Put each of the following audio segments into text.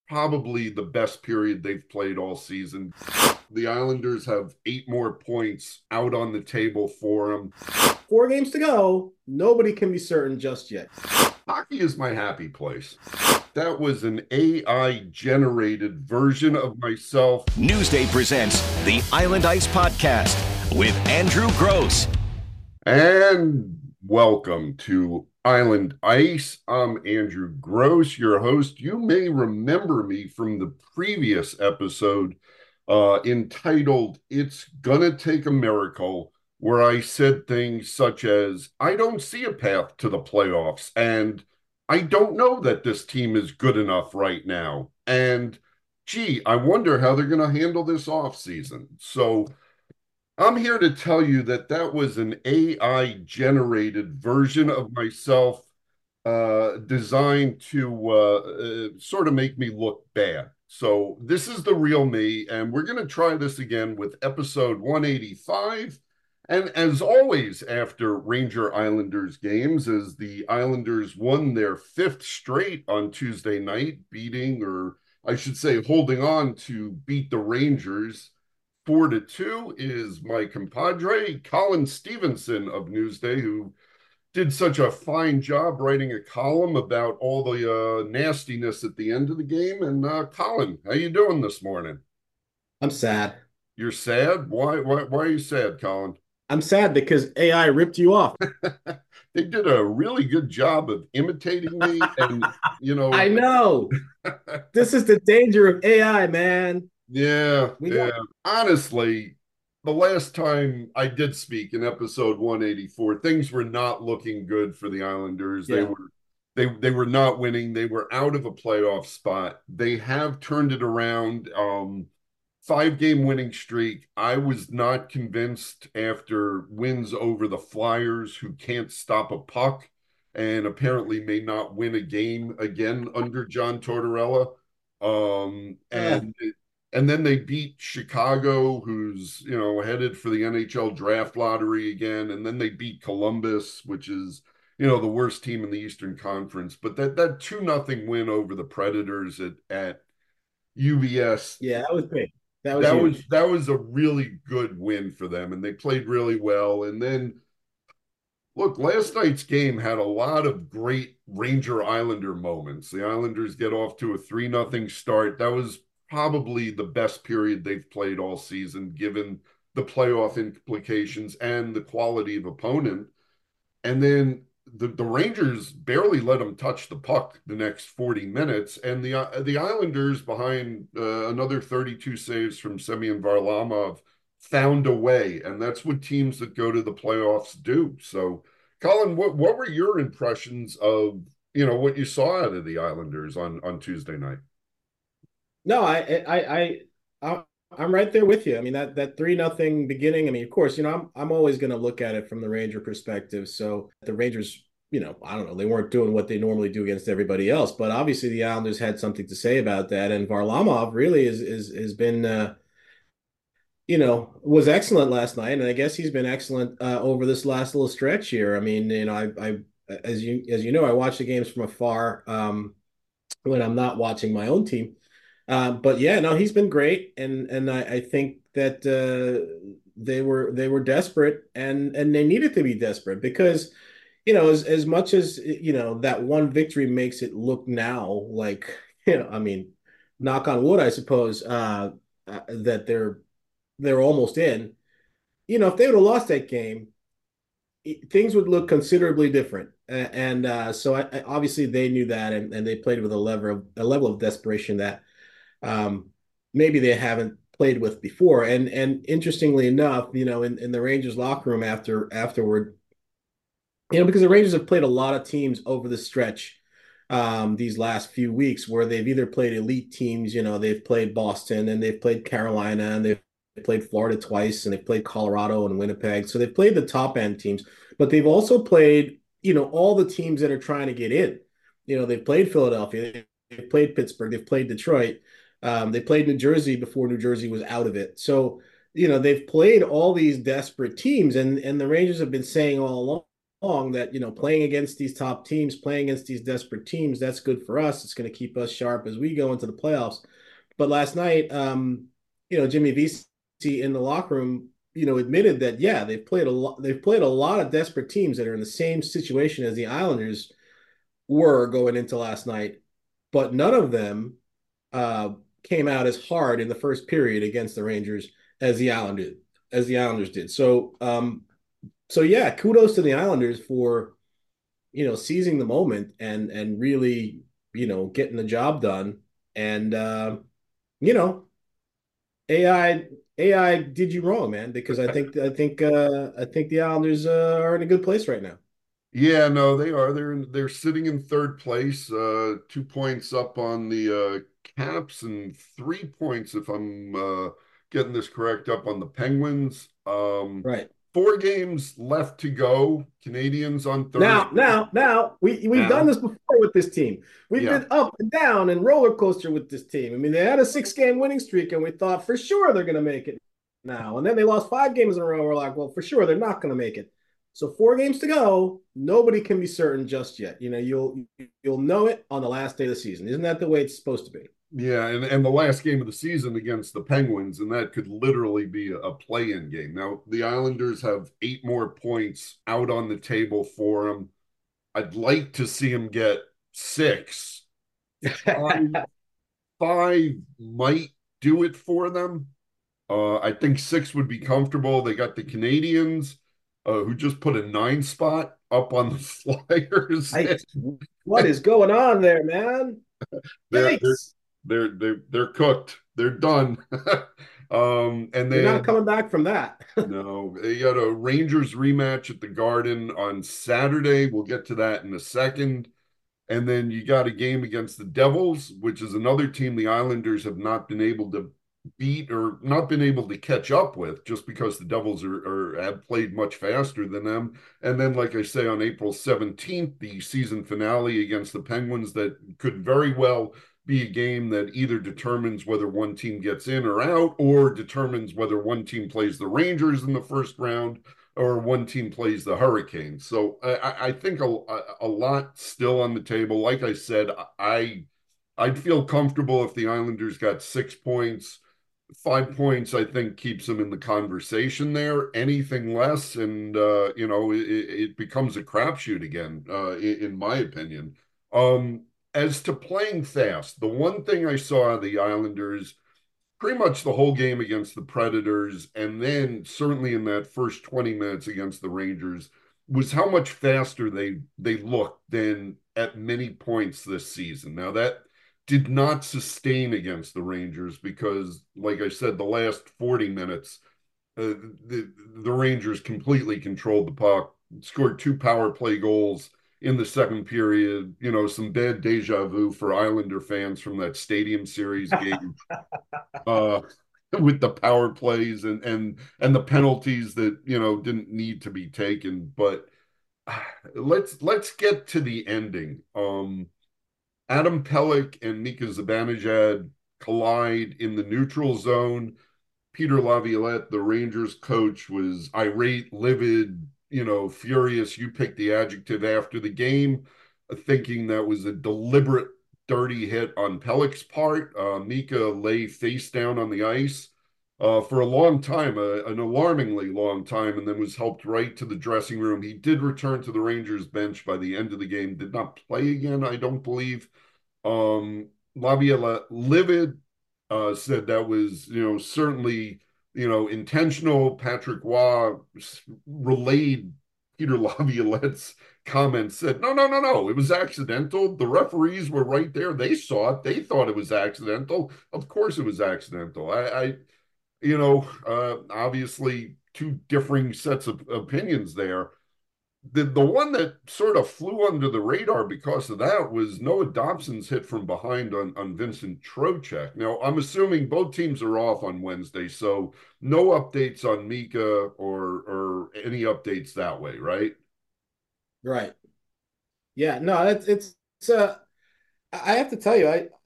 probably the best period they've played all season. The Islanders have 8 more points out on the table for them. 4 games to go. Nobody can be certain just yet. Hockey is my happy place. That was an AI generated version of myself. Newsday presents the Island Ice Podcast with Andrew Gross. And welcome to Island Ice. I'm Andrew Gross, your host. You may remember me from the previous episode entitled It's Gonna Take a Miracle, where I said things such as, I don't see a path to the playoffs, and I don't know that this team is good enough right now. And gee, I wonder how they're going to handle this offseason. So I'm here to tell you that that was an AI generated version of myself designed to sort of make me look bad. So this is the real me, and we're going to try this again with episode 185. And as always, after Ranger Islanders games, as the Islanders won their fifth straight on Tuesday night, beating, or I should say, holding on to beat the Rangers 4-2, is my compadre, Colin Stevenson of Newsday, who did such a fine job writing a column about all the nastiness at the end of the game. And Colin, how you doing this morning? I'm sad. You're sad? Why are you sad, Colin? I'm sad because AI ripped you off. They did a really good job of imitating me, and you I know, know. This is the danger of AI, man. yeah, We got yeah. Honestly, the last time I did speak in episode 184, things were not looking good for the Islanders. They yeah. were they were not winning. They were out of a playoff spot. They have turned it around. 5 game winning streak. I was not convinced after wins over the Flyers, who can't stop a puck and apparently may not win a game again under John Tortorella. Um, Uh, and and then they beat Chicago, who's headed for the NHL draft lottery again, and then they beat Columbus, which is the worst team in the Eastern Conference. But that 2-0 win over the Predators at UBS, yeah, that was big. That was that was huge. that was a really good win for them, and they played really well. And then look, last night's game had a lot of great Ranger Islander moments. The Islanders get off to a 3-0 start. That was probably the best period they've played all season, given the playoff implications and the quality of opponent. And then the Rangers barely let them touch the puck the next 40 minutes, and the Islanders, behind another 32 saves from Semyon Varlamov, found a way, and that's what teams that go to the playoffs do. So, Colin, what were your impressions of what you saw out of the Islanders on Tuesday night? No, I I'm right there with you. I mean that 3-0 beginning. I mean, of course, I'm always going to look at it from the Ranger perspective. So the Rangers, I don't know, they weren't doing what they normally do against everybody else, but obviously the Islanders had something to say about that. And Varlamov really is has been was excellent last night, and I guess he's been excellent over this last little stretch here. I mean, I as you know, I watch the games from afar when I'm not watching my own team. But yeah, no, he's been great, and I think that they were desperate, and they needed to be desperate because as much as that one victory makes it look now like I mean, knock on wood, I suppose that they're almost in. If they would have lost that game, things would look considerably different. And so obviously they knew that, and they played with a level of desperation that maybe they haven't played with before. And interestingly enough, in the Rangers locker room afterward, because the Rangers have played a lot of teams over the stretch these last few weeks where they've either played elite teams, they've played Boston and they've played Carolina and they've played Florida twice and they've played Colorado and Winnipeg. So they've played the top end teams, but they've also played, all the teams that are trying to get in. They've played Philadelphia, they've played Pittsburgh, they've played Detroit, they played New Jersey before New Jersey was out of it. So, they've played all these desperate teams, and the Rangers have been saying all along, along that, playing against these top teams, playing against these desperate teams, that's good for us. It's going to keep us sharp as we go into the playoffs. But last night, Jimmy VC in the locker room, admitted that yeah, they've played a lot. They've played a lot of desperate teams that are in the same situation as the Islanders were going into last night, but none of them uh, came out as hard in the first period against the Rangers as the Islanders did. So yeah, kudos to the Islanders for seizing the moment and really getting the job done. And you know AI did you wrong, man, because I think the Islanders are in a good place right now. Yeah, no, they are. They're sitting in third place, 2 points up on the Caps, and 3 points, if I'm getting this correct, up on the Penguins. Right. 4 games left to go. Canadians on Now, Thursday. now, now, we've done Now, this before with this team. We've yeah, been up and down and roller coaster with this team. I mean, they had a 6 game winning streak, and we thought for sure they're going to make it now. And then they lost 5 games in a row. We're like, well, for sure they're not going to make it. So 4 games to go. Nobody can be certain just yet. You'll know it on the last day of the season. Isn't that the way it's supposed to be? yeah, and the last game of the season against the Penguins, and that could literally be a play-in game. Now, the Islanders have 8 more points out on the table for them. I'd like to see them get 6. Five, five might do it for them. I think 6 would be comfortable. They got the Canadians, who just put a 9 spot up on the Flyers. Right. What is going on there, man? they're they're Yikes. they're cooked. They're done. And You're not then coming back from that. no, they got a Rangers rematch at the Garden on Saturday. We'll get to that in a second. And then you got a game against the Devils, which is another team the Islanders have not been able to beat or not been able to catch up with just because the Devils have played much faster than them. And then, like I say, on April 17th, the season finale against the Penguins that could very well be a game that either determines whether one team gets in or out or determines whether one team plays the Rangers in the first round or one team plays the Hurricanes. So I think a lot still on the table. Like I said, I'd feel comfortable if the Islanders got 6 points. 5 points, I think, keeps them in the conversation there. Anything less, and it becomes a crapshoot again, in my opinion. As to playing fast, the one thing I saw of the Islanders pretty much the whole game against the Predators, and then certainly in that first 20 minutes against the Rangers, was how much faster they looked than at many points this season. Now that did not sustain against the Rangers because, like I said, the last 40 minutes, the Rangers completely controlled the puck, scored 2 power play goals in the second period. Some bad deja vu for Islander fans from that Stadium Series game, uh, with the power plays and the penalties that didn't need to be taken. But let's get to the ending. Adam Pelech and Mika Zibanejad collide in the neutral zone. Peter Laviolette, the Rangers coach, was irate, livid, furious. You picked the adjective after the game, thinking that was a deliberate dirty hit on Pelech's part. Mika lay face down on the ice for a long time, an alarmingly long time, and then was helped right to the dressing room. He did return to the Rangers bench by the end of the game, did not play again, I don't believe. Laviolette, livid, said that was, certainly, intentional. Patrick Waugh relayed Peter Laviolette's comments, said, no, no, no, no, it was accidental. The referees were right there. They saw it. They thought it was accidental. Of course it was accidental. Obviously two differing sets of opinions there. The one that sort of flew under the radar because of that was Noah Dobson's hit from behind on Vincent Trocheck. Now, I'm assuming both teams are off on Wednesday, so no updates on Mika or any updates that way, right? Right. Yeah, no, I have to tell you, I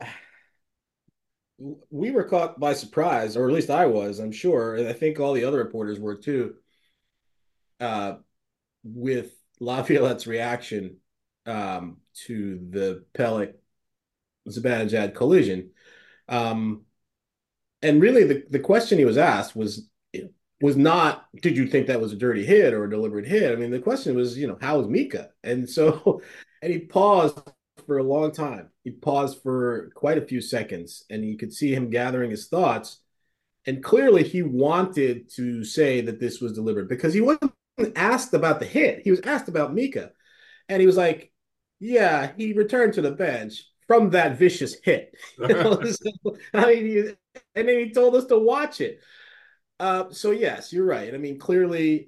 we were caught by surprise, or at least I was, I'm sure, and I think all the other reporters were too, uh, with Laviolette's reaction to the Pelech Zibanejad collision. Um, and really, the question he was asked was not, did you think that was a dirty hit or a deliberate hit? I mean, the question was, how is Mika? And so, and he paused for a long time. He paused for quite a few seconds, and you could see him gathering his thoughts. And clearly, he wanted to say that this was deliberate because he wasn't asked about the hit. He was asked about Mika. And he was like, yeah, he returned to the bench from that vicious hit. So, I mean, and then he told us to watch it. So yes, you're right. I mean, clearly,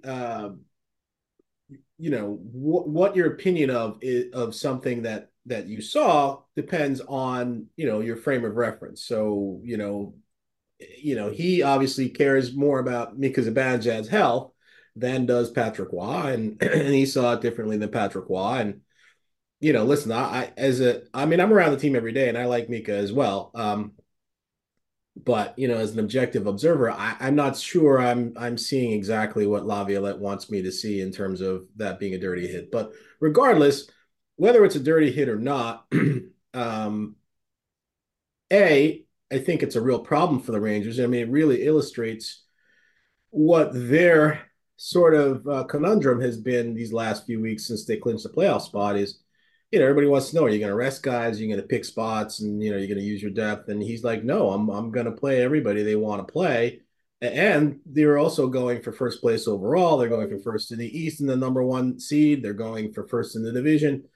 what your opinion of something that you saw depends on your frame of reference. So he obviously cares more about Mika Zibanejad's health than does Patrick Roy, and he saw it differently than Patrick Roy. And listen, I mean, I'm around the team every day, and I like Mika as well. But as an objective observer, I'm not sure I'm seeing exactly what Laviolette wants me to see in terms of that being a dirty hit. But regardless, whether it's a dirty hit or not, um, I think it's a real problem for the Rangers. I mean, it really illustrates what their sort of conundrum has been these last few weeks since they clinched the playoff spot is, everybody wants to know, are you going to rest guys? Are you going to pick spots and, you're going to use your depth? And he's like, no, I'm going to play everybody they want to play. And they're also going for first place overall. They're going for first in the East and the number one seed. They're going for first in the division.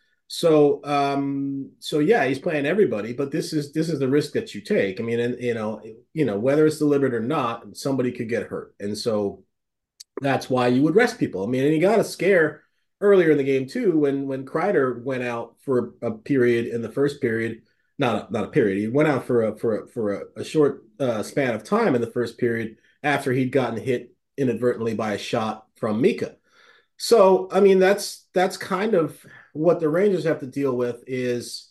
So yeah, he's playing everybody, but this is the risk that you take. I mean, and whether it's deliberate or not, somebody could get hurt, and so that's why you would rest people. I mean, and he got a scare earlier in the game too when Kreider went out for a period in the first period, not a period. He went out for a short span of time in the first period after he'd gotten hit inadvertently by a shot from Mika. So, I mean, that's kind of what the Rangers have to deal with is,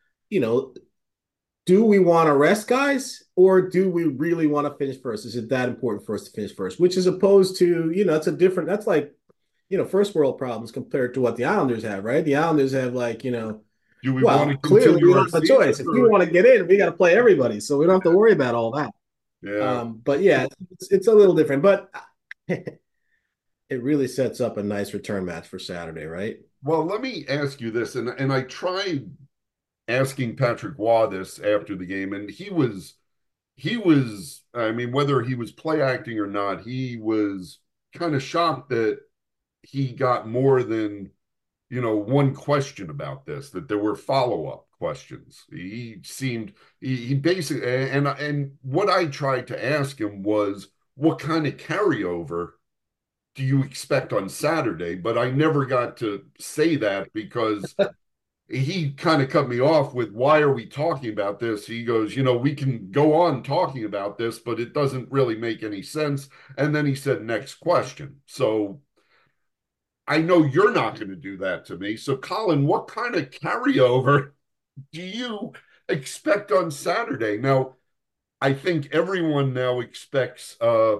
do we want to rest guys or do we really want to finish first? Is it that important for us to finish first? Which is opposed to, that's like, first world problems compared to what the Islanders have, right? The Islanders have like, Do we well, want to clearly we continue our don't have a choice. If we want to get in, we got to play everybody. So we don't have to worry about all that. Yeah. But yeah, it's a little different, but it really sets up a nice return match for Saturday, right? Well, let me ask you this, and I tried asking Patrick Waugh this after the game, and he was, I mean, whether he was play acting or not, he was kind of shocked that he got more than, one question about this, that there were follow-up questions. He basically, and what I tried to ask him was, what kind of carryover do you expect on Saturday? But I never got to say that because he kind of cut me off with, why are we talking about this? He goes, we can go on talking about this, but it doesn't really make any sense. And then he said, next question. So I know you're not going to do that to me. So, Colin, what kind of carryover do you expect on Saturday? Now, I think everyone now expects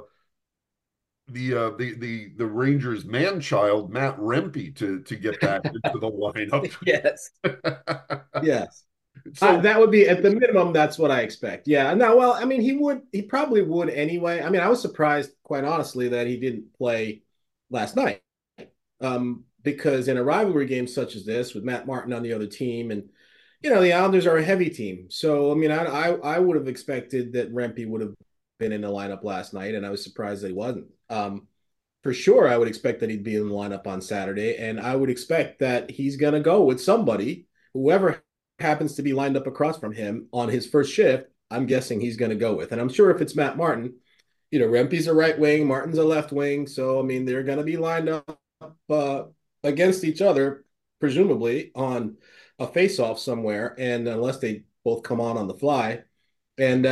the Rangers man child Matt Rempe to get back into the lineup. Yes. Yes. So That would be at the minimum. That's what I expect. Yeah. No, well, I mean, he probably would anyway. I mean, I was surprised, quite honestly, that he didn't play last night. Because in a rivalry game such as this, with Matt Martin on the other team, and the Islanders are a heavy team, so I mean, I would have expected that Rempe would have been in the lineup last night, and I was surprised that he wasn't. For sure, I would expect that he'd be in the lineup on Saturday, and I would expect that he's going to go with somebody, whoever happens to be lined up across from him on his first shift. I'm guessing he's going to go with, and I'm sure if it's Matt Martin, Rempe's a right wing, Martin's a left wing, so I mean they're going to be lined up against each other, presumably on a face-off somewhere, and unless they both come on the fly, and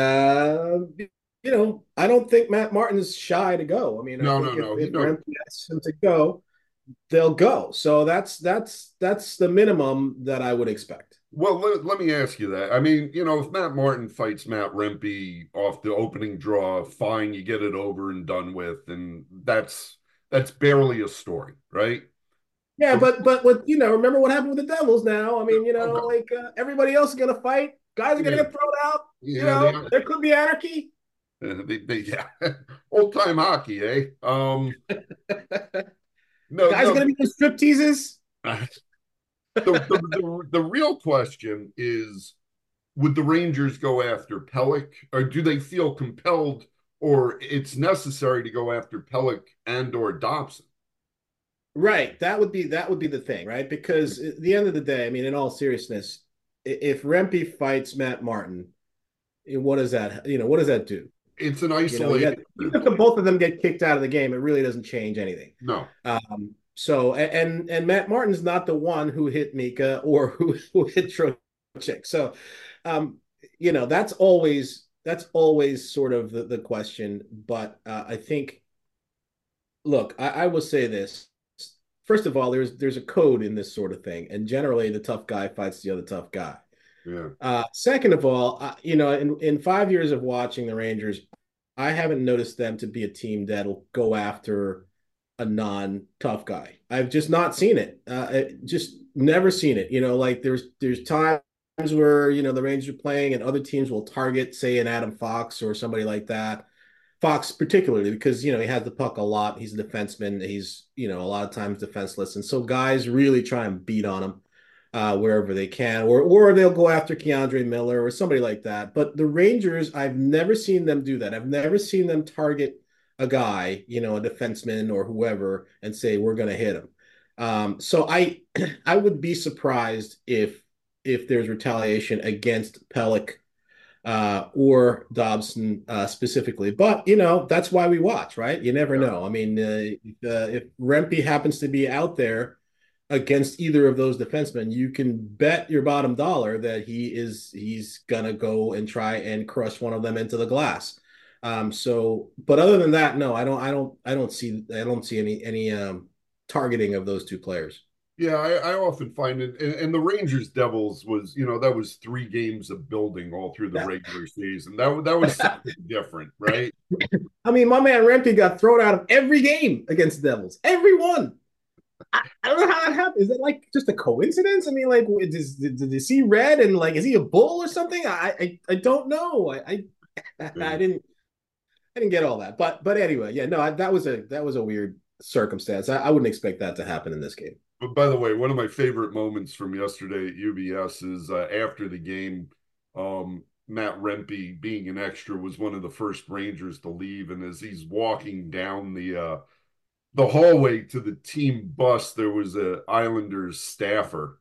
I don't think Matt Martin's shy to go. I mean, I think if Rempe asks him to go, they'll go. So that's the minimum that I would expect. Well, let me ask you that. I mean, if Matt Martin fights Matt Rempe off the opening draw, fine, you get it over and done with, and that's barely a story, right? Yeah, but what remember what happened with the Devils now? I mean, Oh, God. like everybody else is gonna fight. Guys are gonna Yeah, get thrown out. yeah, There could be anarchy. yeah. Old time hockey, eh? No, Guys are no. gonna be doing strip teases. The real question is, would the Rangers go after Pelech, or do they feel compelled, or it's necessary to go after Pelech and or Dobson? Right. That would be the thing, right? Because at the end of the day, I mean, in all seriousness, if Rempe fights Matt Martin, what does that what does that do? It's an You got isolated. even if the both of them get kicked out of the game, it really doesn't change anything. No. So and Matt Martin's not the one who hit Mika or who hit Trocheck. So um, that's always sort of the question. But I think, look, I will say this. First of all, there's a code in this sort of thing, and generally the tough guy fights the other tough guy. Yeah. Second of all, in 5 years of watching the Rangers, I haven't noticed them to be a team that'll go after a non-tough guy. I've just not seen it. Just never seen it. Like there's times where the Rangers are playing and other teams will target, say, an Adam Fox or somebody like that. Fox particularly because he has the puck a lot. He's a defenseman. He's a lot of times defenseless, and so guys really try and beat on him wherever they can, or they'll go after Keandre Miller or somebody like that. But the Rangers, I've never seen them do that. I've never seen them target a guy, a defenseman or whoever, and say we're going to hit him. So I would be surprised if there's retaliation against Pelech or Dobson specifically. But that's why we watch, right? You never Yeah. know. I mean, if Rempe happens to be out there against either of those defensemen, you can bet your bottom dollar that he's gonna go and try and crush one of them into the glass. But other than that, no, I don't see any targeting of those two players. Yeah, I often find it, and the Rangers Devils was, that was 3 games of building all through the Yeah. regular season. That was something different, right? I mean, my man Rempe got thrown out of every game against the Devils, every one. I don't know how that happened. Is that like just a coincidence? I mean, like, did he see red and like, is he a bull or something? I don't know. I didn't get all that. But anyway, yeah, no, that was a weird circumstance. I wouldn't expect that to happen in this game. But by the way, one of my favorite moments from yesterday at UBS is after the game, Matt Rempe, being an extra, was one of the first Rangers to leave, and as he's walking down the hallway to the team bus, there was a Islanders staffer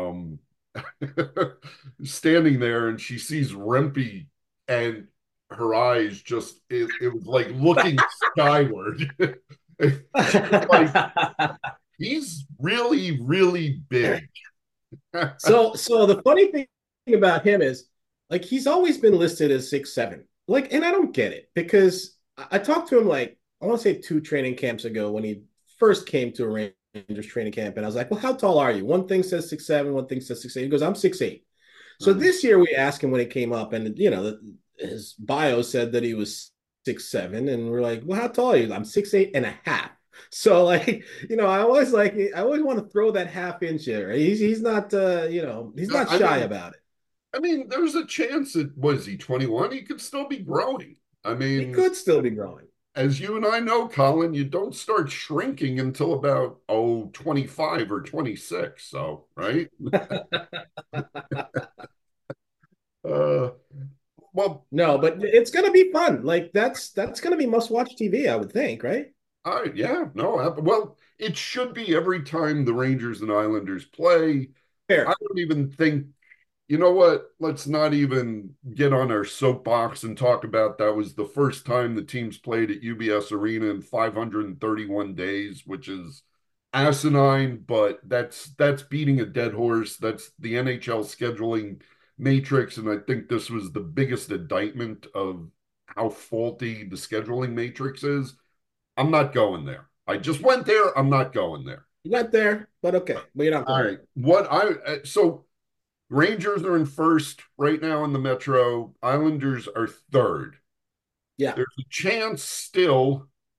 standing there, and she sees Rempe, and her eyes it was like looking skyward. Like, he's really, really big. So the funny thing about him is, like, he's always been listed as 6'7". Like, and I don't get it because I talked to him, like, I want to say 2 training camps ago when he first came to a Rangers training camp, and I was like, "Well, how tall are you?" One thing says 6'7", one thing says 6'8". He goes, "I'm 6'8". So this year we asked him when it came up, and his bio said that he was 6'7", and we're like, "Well, how tall are you?" "I'm 6'8 and a half." So, like, I always want to throw that half inch there. He's not he's not I shy mean, about it. there's a chance that, was he 21? He could still be growing. He could still be growing. As you and I know, Colin, you don't start shrinking until about 25 or 26. So, right? Uh, well, No, but it's gonna be fun. Like that's gonna be must-watch TV, I would think, right? yeah, no, well, it should be every time the Rangers and Islanders play. I Fair. don't even think, you know what? Let's not even get on our soapbox and talk about that was the first time the teams played at UBS Arena in 531 days, which is asinine, but that's beating a dead horse. That's the NHL scheduling matrix, and I think this was the biggest indictment of how faulty the scheduling matrix is. I'm not going there. I just went there. I'm not going there. You got there, but okay. But you're not All going right. there. So Rangers are in first right now in the Metro. Islanders are third. Yeah. There's a chance still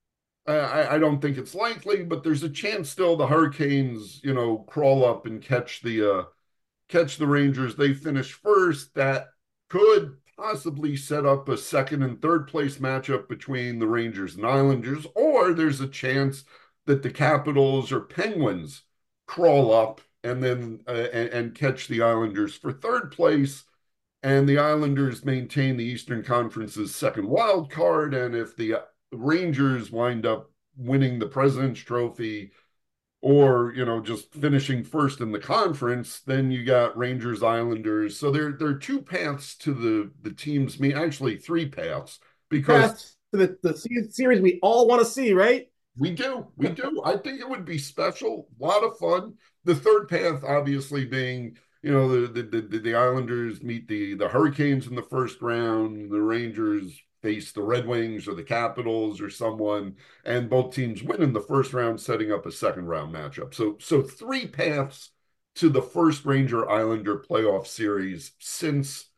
I don't think it's likely, but there's a chance still the Hurricanes, crawl up and catch the Rangers. They finish first. That could possibly set up a second and third place matchup between the Rangers and Islanders, or there's a chance that the Capitals or Penguins crawl up and then and catch the Islanders for third place. And the Islanders maintain the Eastern Conference's second wild card. And if the Rangers wind up winning the President's Trophy or just finishing first in the conference, then you got Rangers, Islanders. So there are two paths to the teams. Actually three paths, because Path to the series we all want to see, right? we do. I think it would be special, a lot of fun. The third path, obviously, being the Islanders meet the Hurricanes in the first round, the Rangers face the Red Wings or the Capitals or someone, and both teams win in the first round, setting up a second round matchup. So three paths to the first Ranger Islander playoff series since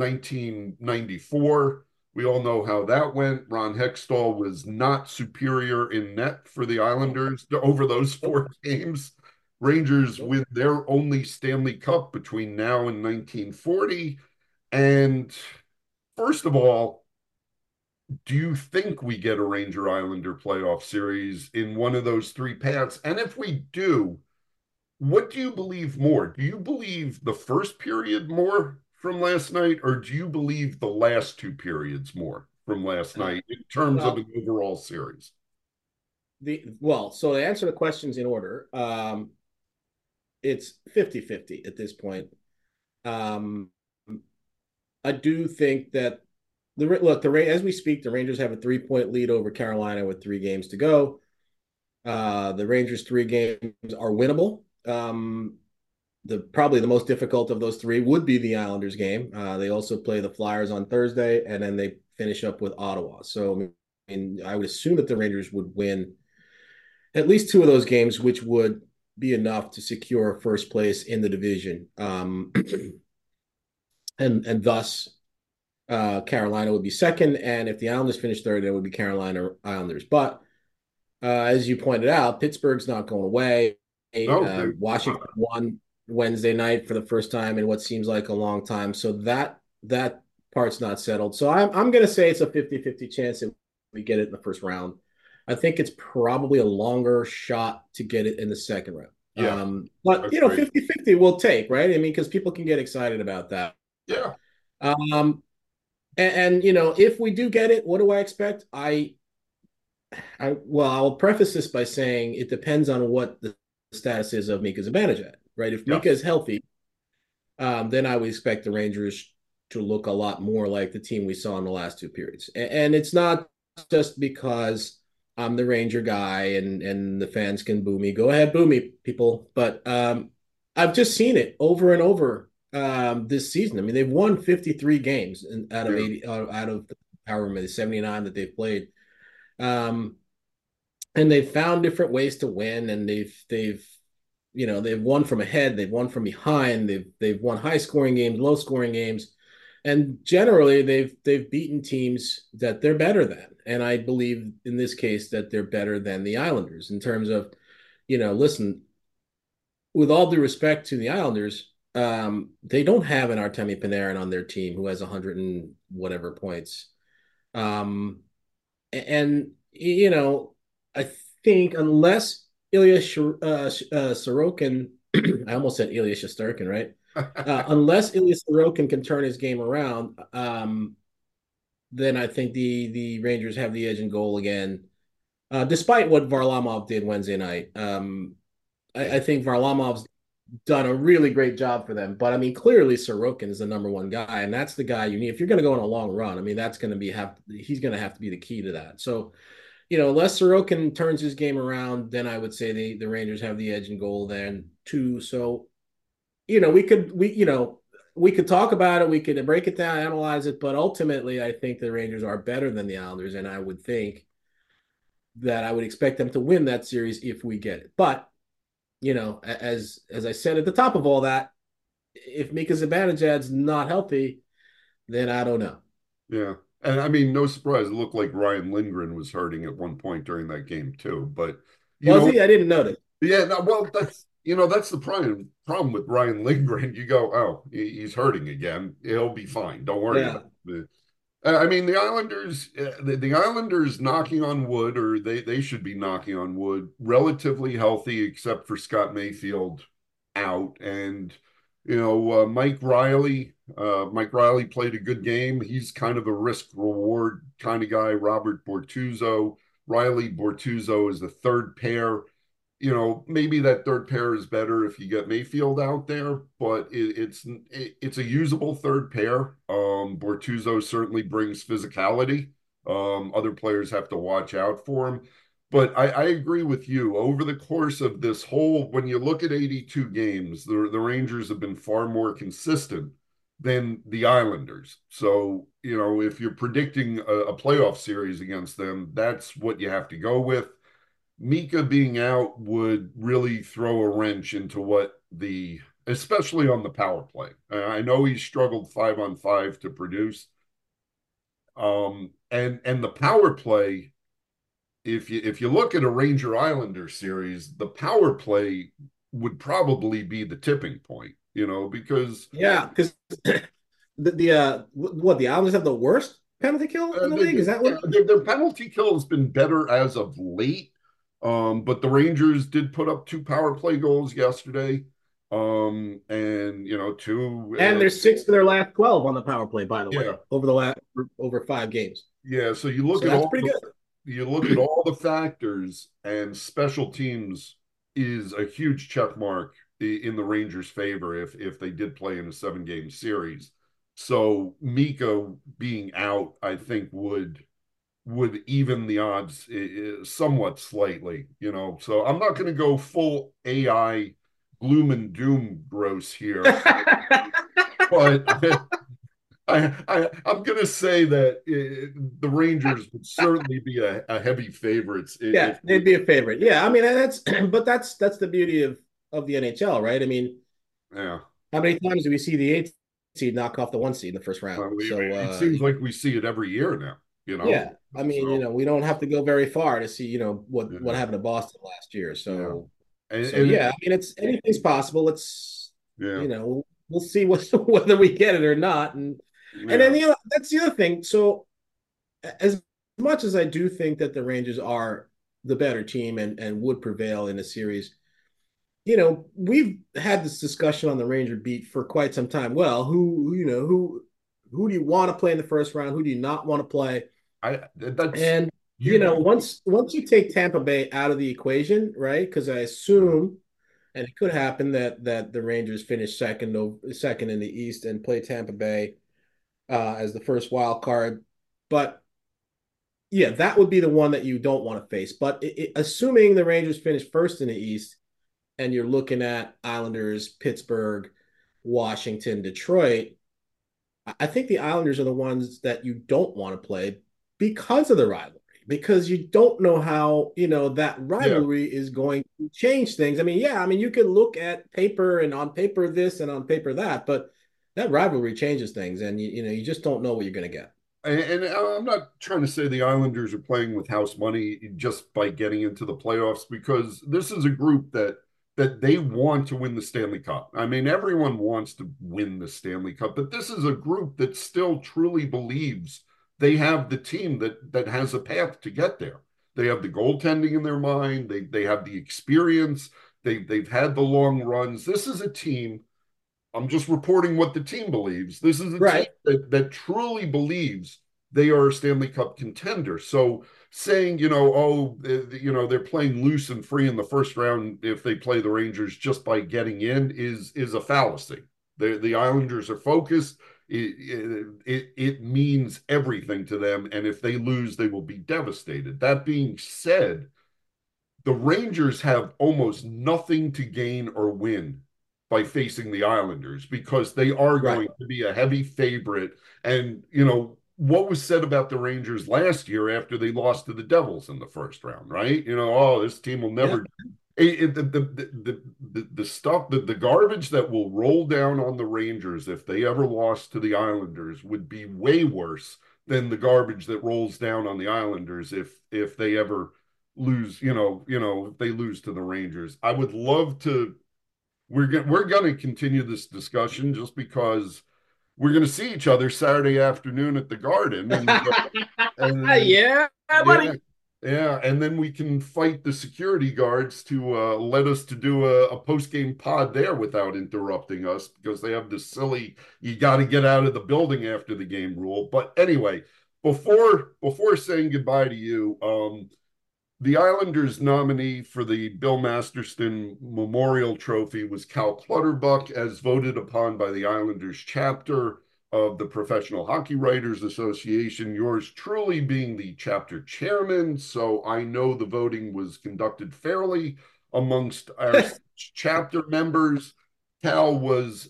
1994. We all know how that went. Ron Hextall was not superior in net for the Islanders over those four games. Rangers win their only Stanley Cup between now and 1940. And first of all, do you think we get a Ranger Islander playoff series in one of those three paths? And if we do, what do you believe more? Do you believe the first period more from last night, or do you believe the last two periods more from last night in terms of an overall series? So to answer the questions in order, it's 50-50 at this point. I do think that as we speak, the Rangers have a 3-point lead over Carolina with 3 games to go. The Rangers' 3 games are winnable. Probably the most difficult of those 3 would be the Islanders game. They also play the Flyers on Thursday, and then they finish up with Ottawa. So, I would assume that the Rangers would win at least 2 of those games, which would be enough to secure first place in the division. And thus, Carolina would be second, and if the Islanders finish third, it would be Carolina Islanders. But as you pointed out, Pittsburgh's not going away. Washington won Wednesday night for the first time in what seems like a long time. So that part's not settled. So I'm going to say it's a 50-50 chance that we get it in the first round. I think it's probably a longer shot to get it in the second round. Yeah, but 50-50 will take, right? I mean, because people can get excited about that. Yeah. And if we do get it, what do I expect? I'll preface this by saying it depends on what the status is of Mika Zibanejad, right? If Mika is healthy, then I would expect the Rangers to look a lot more like the team we saw in the last 2 periods. And it's not just because I'm the Ranger guy and the fans can boo me. Go ahead, boo me, people. But I've just seen it over and over this season. I mean, they've won 53 games out of 80, out of however many 79 that they've played. And they've found different ways to win, and they've won from ahead, they've won from behind, they've won high scoring games, low scoring games, and generally they've beaten teams that they're better than. And I believe in this case that they're better than the Islanders in terms of, listen, with all due respect to the Islanders, they don't have an Artemi Panarin on their team who has 100 and whatever points. And I think unless Ilya Sorokin, I almost said Ilya Shesterkin, right? Unless Ilya Sorokin can turn his game around, then I think the Rangers have the edge in goal again, despite what Varlamov did Wednesday night. I think Varlamov's done a really great job for them. But I mean, clearly Sorokin is the number one guy, and that's the guy you need if you're going to go on a long run. I mean, that's going to be he's going to have to be the key to that. So, unless Sorokin turns his game around, then I would say the Rangers have the edge in goal then too. So, we could talk about it, we could break it down, analyze it, but ultimately, I think the Rangers are better than the Islanders, and I would think that I would expect them to win that series if we get it. But as I said at the top of all that, if Mika Zibanejad's not healthy, then I don't know. Yeah. And I mean, no surprise, it looked like Ryan Lindgren was hurting at one point during that game too. But you Was know, he? I didn't notice. yeah, no, well, that's the problem with Ryan Lindgren. You go, oh, he's hurting again. He'll be fine. Don't worry about Yeah. it. I mean, the Islanders, the Islanders knocking on wood, or they should be knocking on wood, relatively healthy, except for Scott Mayfield out, and Mike Riley played a good game. He's kind of a risk reward kind of guy. Robert Bortuzzo, Riley Bortuzzo is the third pair. Maybe that third pair is better if you get Mayfield out there, but it's a usable third pair. Bortuzzo certainly brings physicality. Other players have to watch out for him. But I agree with you. Over the course of this whole, when you look at 82 games, the Rangers have been far more consistent than the Islanders. So, if you're predicting a playoff series against them, that's what you have to go with. Mika being out would really throw a wrench into especially on the power play. I know he struggled 5-on-5 to produce. And the power play, if you look at a Ranger Islander series, the power play would probably be the tipping point, because Yeah, because the Islanders have the worst penalty kill in the league? Is that what? their penalty kill has been better as of late. But the Rangers did put up 2 power play goals yesterday. And two. And they're 6 for their last 12 on the power play, by the way, Yeah. over 5 games. Yeah. So So that's pretty good. you look at all the factors, and special teams is a huge check mark in the Rangers' favor if they did play in a 7-game series. So Mika being out, I think would even the odds somewhat slightly, So I'm not going to go full AI gloom and doom gross here, but I'm going to say that the Rangers would certainly be a heavy favorites. Yeah, they'd be a favorite. Yeah, I mean that's the beauty of the NHL, right? I mean, Yeah. how many times do we see the 8 seed knock off the 1 seed in the first round? So it seems like we see it every year now. Yeah, I mean, So, we don't have to go very far to see, what yeah. happened to Boston last year. So, Yeah. And, so and yeah, I mean, anything's possible. It's yeah, we'll see whether we get it or not, and then yeah, that's the other thing. So, as much as I do think that the Rangers are the better team and would prevail in a series, we've had this discussion on the Ranger beat for quite some time. Well, who do you want to play in the first round? Who do you not want to play? that's And you. once you take Tampa Bay out of the equation, right? Because I assume, and it could happen that the Rangers finish second in the East and play Tampa Bay as the first wild card. But yeah, that would be the one that you don't want to face. But assuming the Rangers finish first in the East, and you're looking at Islanders, Pittsburgh, Washington, Detroit, I think the Islanders are the ones that you don't want to play because of the rivalry, because you don't know how, that Yeah. rivalry is going to change things. I mean, you can look at paper and on paper this and on paper that, but that rivalry changes things, and you just don't know what you're going to get. And I'm not trying to say the Islanders are playing with house money just by getting into the playoffs, because this is a group that they want to win the Stanley Cup. I mean, everyone wants to win the Stanley Cup, but this is a group that still truly believes they have the team that has a path to get there. They have the goaltending in their mind. They have the experience. They've had the long runs. This is a team. I'm just reporting what the team believes. This is a team Right. that truly believes they are a Stanley Cup contender. So saying, they're playing loose and free in the first round if they play the Rangers just by getting in is a fallacy. The Islanders are focused. It means everything to them, and if they lose, they will be devastated. That being said, the Rangers have almost nothing to gain or win by facing the Islanders, because they are Right. going to be a heavy favorite. And, what was said about the Rangers last year after they lost to the Devils in the first round, right? Oh, this team will Yeah. never. The stuff, the garbage that will roll down on the Rangers if they ever lost to the Islanders would be way worse than the garbage that rolls down on the Islanders if they ever lose, if they lose to the Rangers. I would love to. We're going to continue this discussion just because we're going to see each other Saturday afternoon at the Garden, and Yeah, yeah, buddy. yeah, and then we can fight the security guards to let us to do a post game pod there without interrupting us because they have this silly "you got to get out of the building after the game" rule. But anyway, before saying goodbye to you, the Islanders nominee for the Bill Masterton Memorial Trophy was Cal Clutterbuck, as voted upon by the Islanders chapter of the Professional Hockey Writers Association, yours truly being the chapter chairman. So I know the voting was conducted fairly amongst our chapter members. Cal was,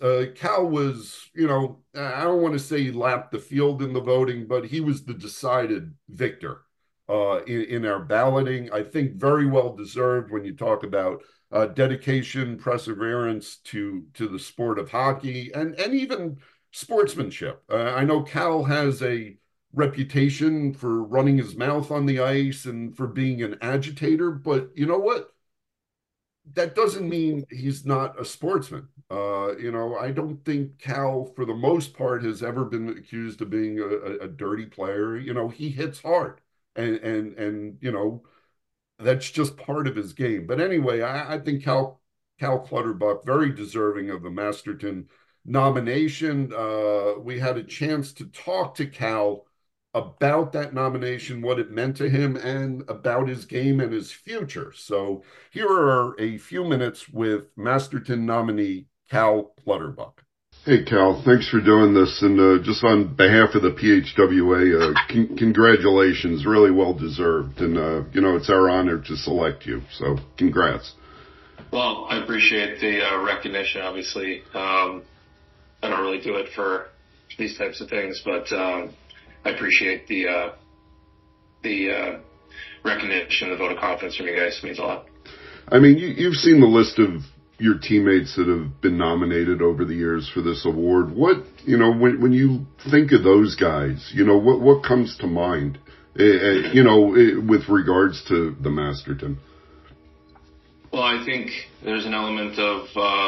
I don't want to say he lapped the field in the voting, but he was the decided victor in our balloting. I think very well deserved when you talk about dedication, perseverance to the sport of hockey, and even sportsmanship. I know Cal has a reputation for running his mouth on the ice and for being an agitator, but you know what? That doesn't mean he's not a sportsman. I don't think Cal, for the most part, has ever been accused of being a dirty player. He hits hard, and that's just part of his game. But anyway, I think Cal Clutterbuck very deserving of the Masterton nomination. We had a chance to talk to Cal about that nomination, what it meant to him, and about his game and his future. So here are a few minutes with Masterton nominee Cal Clutterbuck. Hey, Cal, thanks for doing this. And just on behalf of the PHWA, congratulations, really well deserved. And, it's our honor to select you. So congrats. Well, I appreciate the recognition, obviously. I don't really do it for these types of things, but I appreciate the recognition, the vote of confidence from you guys. It means a lot. I mean, you've seen the list of your teammates that have been nominated over the years for this award. What, when you think of those guys, what comes to mind, with regards to the Masterton? Well, I think there's an element of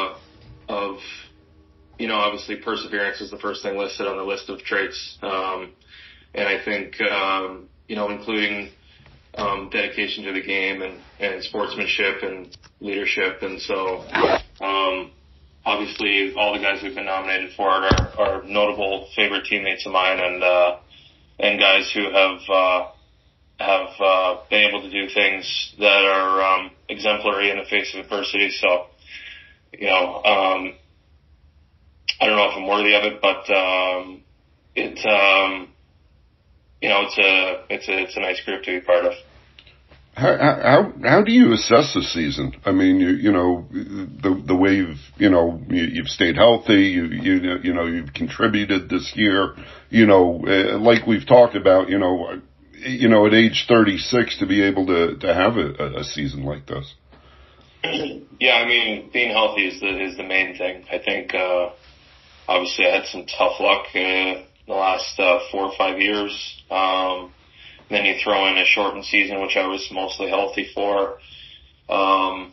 obviously perseverance is the first thing listed on the list of traits. And I think, including dedication to the game and sportsmanship and leadership. And so, obviously, all the guys we've been nominated for are notable favorite teammates of mine and guys who have been able to do things that are exemplary in the face of adversity. So, I don't know if I'm worthy of it, but it's a nice group to be part of. How do you assess the season? I mean, the way you've stayed healthy, you've contributed this year, like we've talked about, at age 36 to be able to have a season like this. Yeah, I mean, being healthy is the main thing. I think, obviously I had some tough luck in the last 4 or 5 years. Then you throw in a shortened season, which I was mostly healthy for. I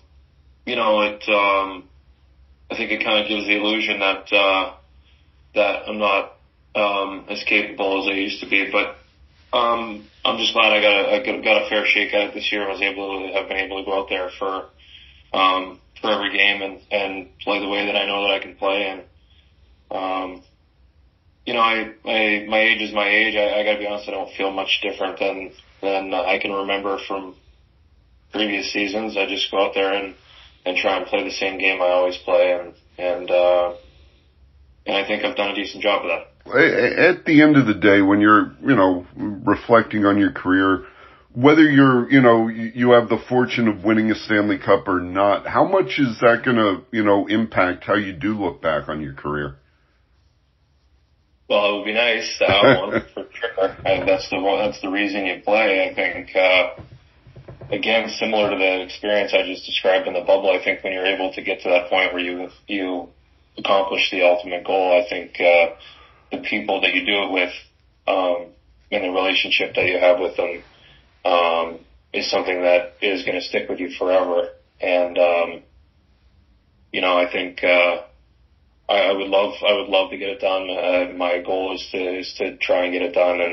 think it kind of gives the illusion that I'm not as capable as I used to be. But I'm just glad I got a fair shake at it this year. I was have been able to go out there for every game and play the way that I know that I can play. And my age is my age. I gotta be honest, I don't feel much different than I can remember from previous seasons. I just go out there and try and play the same game I always play, and I think I've done a decent job of that. At the end of the day, when you're, reflecting on your career, whether you have the fortune of winning a Stanley Cup or not, how much is that gonna, impact how you do look back on your career? Well, it would be nice to have one for sure. And that's the reason you play. I think, again, similar to the experience I just described in the bubble, I think when you're able to get to that point where you accomplish the ultimate goal, I think the people that you do it with, and the relationship that you have with them is something that is going to stick with you forever. And I think I would love to get it done. My goal is to try and get it done,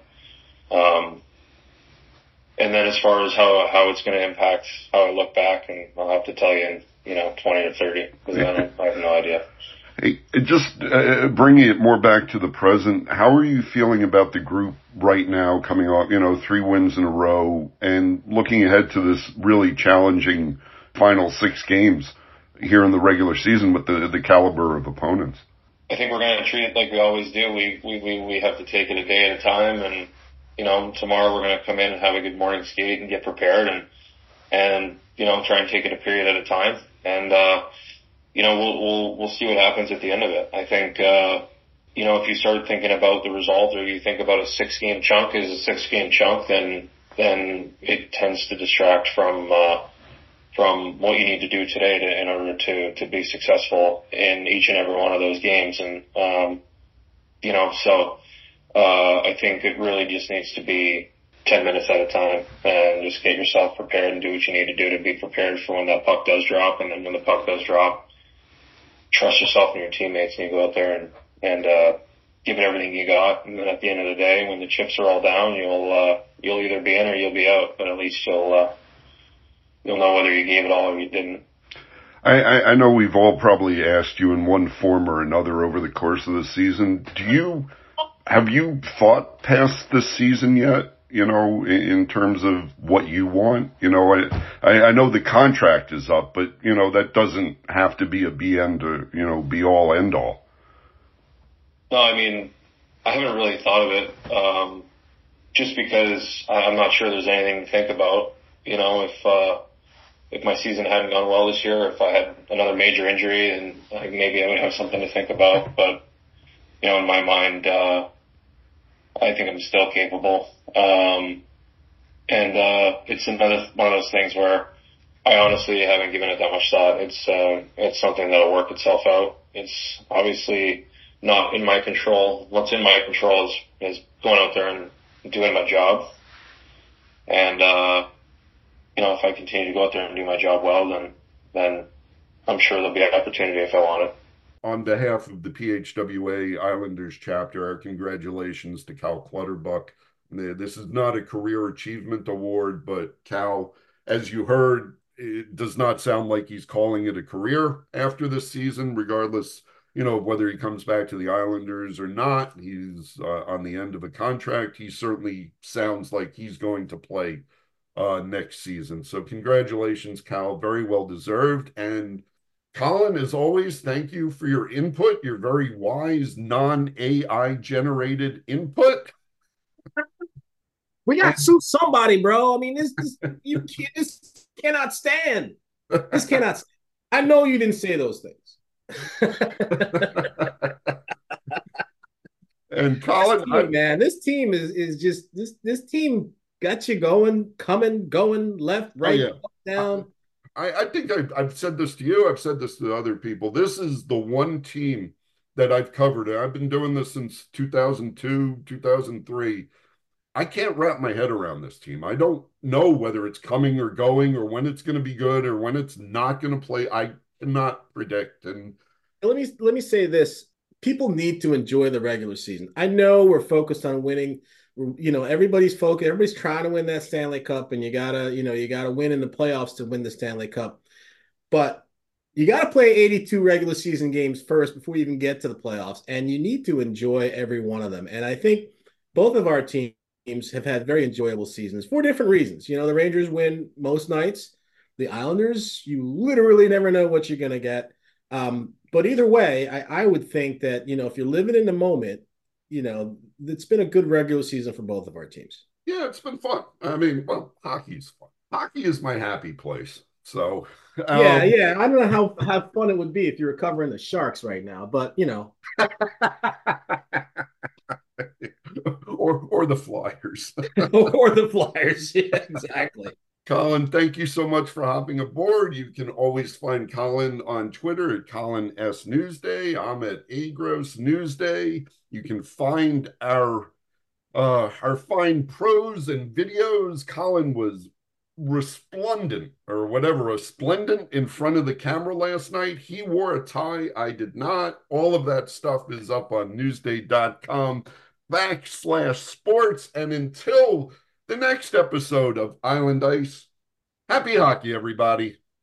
and then as far as how it's going to impact how I look back, and I'll have to tell you in 20 or 30, because I have no idea. Hey, just bringing it more back to the present, how are you feeling about the group right now, coming off 3 wins in a row, and looking ahead to this really challenging final 6 games here in the regular season with the caliber of opponents? I think we're going to treat it like we always do. We have to take it a day at a time, and tomorrow we're going to come in and have a good morning skate and get prepared, and try and take it a period at a time, and we'll see what happens at the end of it. I think if you start thinking about the result, or you think about a 6-game chunk as a 6-game chunk, then it tends to distract from what you need to do today in order to be successful in each and every one of those games. And, I think it really just needs to be 10 minutes at a time, and just get yourself prepared and do what you need to do to be prepared for when that puck does drop. And then when the puck does drop, trust yourself and your teammates, and you go out there and give it everything you got. And then at the end of the day, when the chips are all down, you'll either be in or you'll be out, but at least you'll know whether you gave it all or you didn't. I know we've all probably asked you in one form or another over the course of the season. Have you thought past this season yet? In terms of what you want? I know the contract is up, but that doesn't have to be a be all end all. No, I mean, I haven't really thought of it, just because I'm not sure there's anything to think about. If my season hadn't gone well this year, if I had another major injury, then maybe I would have something to think about. But, in my mind, I think I'm still capable. It's another one of those things where I honestly haven't given it that much thought. It's something that'll work itself out. It's obviously not in my control. What's in my control is going out there and doing my job. And, if I continue to go out there and do my job well, then I'm sure there'll be an opportunity if I want it. On behalf of the PHWA Islanders chapter, our congratulations to Cal Clutterbuck. This is not a career achievement award, but Cal, as you heard, it does not sound like he's calling it a career after this season, regardless, whether he comes back to the Islanders or not. He's on the end of a contract. He certainly sounds like he's going to play next season. So congratulations, Cal. Very well deserved. And Colin, as always, thank you for your input, your very wise, non-AI generated input. We got to sue somebody, bro. I mean, this cannot stand. This cannot stand. I know you didn't say those things. And Colin, this team is just this team got you going, going, left, right, up, down. I think I've said this to you. I've said this to other people. This is the one team that I've covered. I've been doing this since 2002, 2003. I can't wrap my head around this team. I don't know whether it's coming or going, or when it's going to be good or when it's not going to play. I cannot predict. And let me say this. People need to enjoy the regular season. I know we're focused on winning. Everybody's focused. Everybody's trying to win that Stanley Cup, and you gotta win in the playoffs to win the Stanley Cup. But you gotta play 82 regular season games first before you even get to the playoffs, and you need to enjoy every one of them. And I think both of our teams have had very enjoyable seasons for different reasons. The Rangers win most nights. The Islanders, you literally never know what you're gonna get. But either way, I would think that if you're living in the moment, it's been a good regular season for both of our teams. Yeah, it's been fun. I mean, hockey's fun. Hockey is my happy place. So yeah. I don't know how fun it would be if you were covering the Sharks right now, but or the Flyers. Or the Flyers. Yeah, exactly. Colin, thank you so much for hopping aboard. You can always find Colin on Twitter at Colin S. Newsday. I'm at Agros Newsday. You can find our our fine prose and videos. Colin was resplendent or whatever, resplendent in front of the camera last night. He wore a tie. I did not. All of that stuff is up on newsday.com/sports. And until the next episode of Island Ice, happy hockey, everybody.